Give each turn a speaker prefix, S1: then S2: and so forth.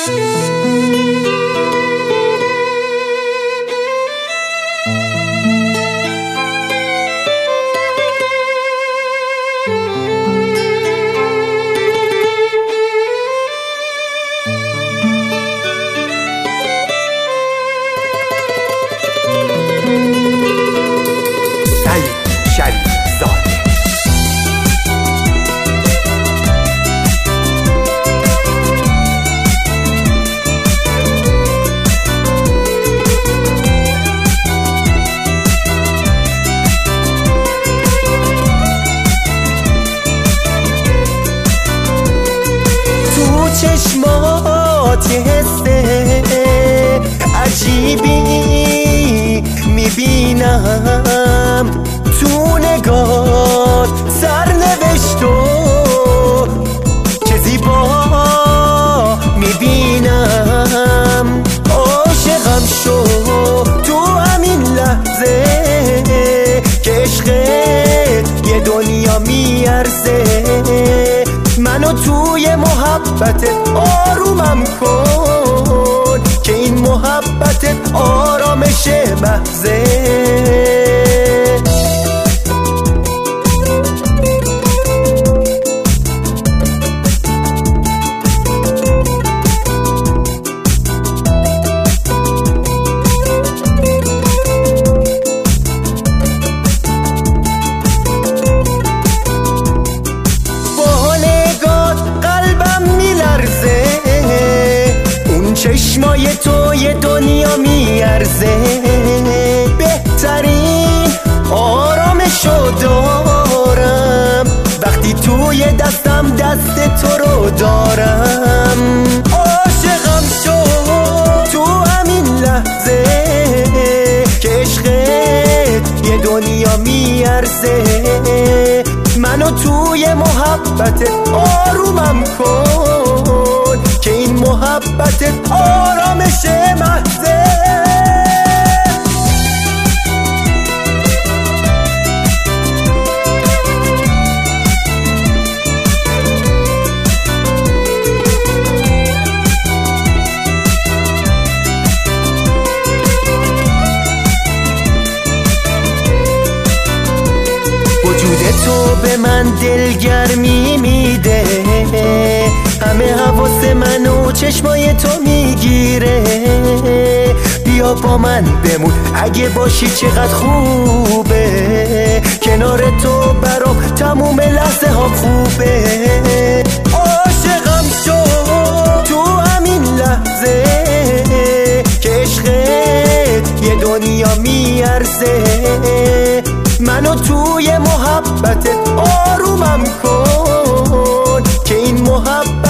S1: چشمات یه حس عجیبی میبینم، تو نگات سرنوشتو چه زیبا میبینم. عاشقم شو تو همین لحظه که عشقت یه دنیا میارزه. منو توی محبتت آرومم کن که این محبتت آرامش محضه. چشمای تو یه دنیا میارزه، بهترین آرامشو دارم وقتی توی دستم دست تو رو دارم. عاشقم شو تو همین لحظه که عشقت یه دنیا میارزه. منو توی محبتت آرومم کن که این محبتت آرامش محضه. وجود تو به من دلگرمی میده، همه حواس منو چشمای تو میگیره. بیا با من بمون اگه باشی چقدر خوبه، کنار تو برام تموم لحظه ها خوبه. عاشقم شو تو همین لحظه که عشقت یه دنیا میارزه. منو توی محبتت آرومم کن که این محبت